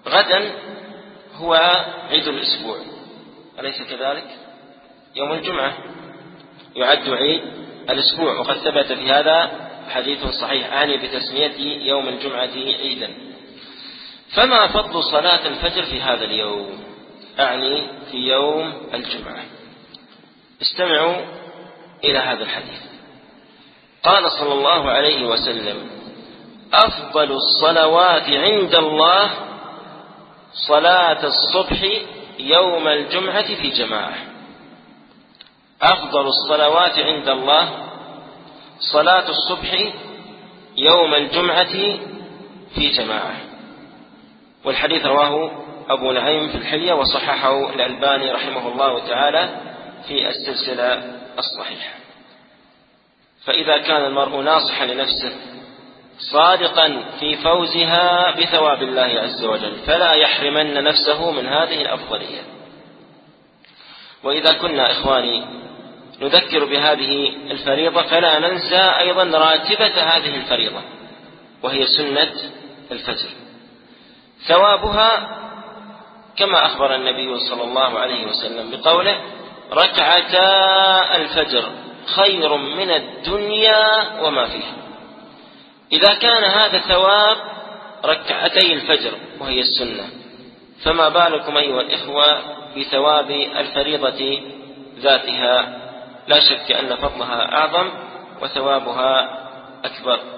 غدا هو عيد الأسبوع، أليس كذلك؟ يوم الجمعة يعد عيد الأسبوع، وقد ثبت في هذا حديث صحيح أعني بتسمية يوم الجمعة عيدا. فما فضل صلاة الفجر في هذا اليوم؟ أعني في يوم الجمعة. استمعوا إلى هذا الحديث. قال صلى الله عليه وسلم: أفضل الصلوات عند الله صلاة الصبح يوم الجمعة في جماعة. أفضل الصلوات عند الله صلاة الصبح يوم الجمعة في جماعة. والحديث رواه أبو نعيم في الحلية وصححه الألباني رحمه الله تعالى في السلسلة الصحيحة. فإذا كان المرء ناصحا لنفسه صادقا في فوزها بثواب الله عز وجل فلا يحرمن نفسه من هذه الأفضلية. وإذا كنا إخواني نذكر بهذه الفريضة فلا ننسى أيضا راتبة هذه الفريضة، وهي سنة الفجر. ثوابها كما أخبر النبي صلى الله عليه وسلم بقوله: ركعتا الفجر خير من الدنيا وما فيها. إذا كان هذا ثواب ركعتي الفجر وهي السنة، فما بالكم أيها الإخوة بثواب الفريضة ذاتها؟ لا شك أن فضلها أعظم وثوابها أكبر.